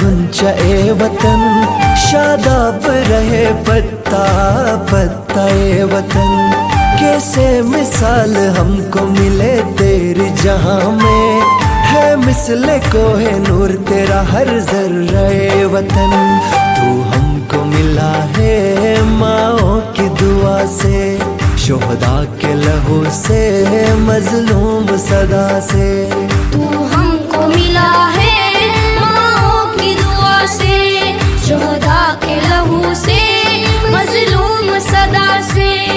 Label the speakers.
Speaker 1: गुंचा ए वतन, शादाब रहे पत्ता पत्ता ए वतन। कैसे मिसाल हमको मिले तेरी जहां में, है मिसले को है नूर तेरा हर जर्रा ए वतन। तू हमको मिला है माओ की दुआ से, शोहदा के लहू से, मजलूम सदा से।
Speaker 2: तू हमको मिला है माओ की दुआ से, शोहदा